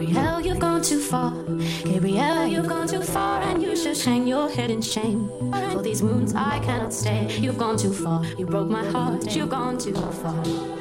Gabrielle, you've gone too far. Gabrielle, you've gone too far, and you should hang your head in shame. For these wounds I cannot stay. You've gone too far. You broke my heart. You've gone too far.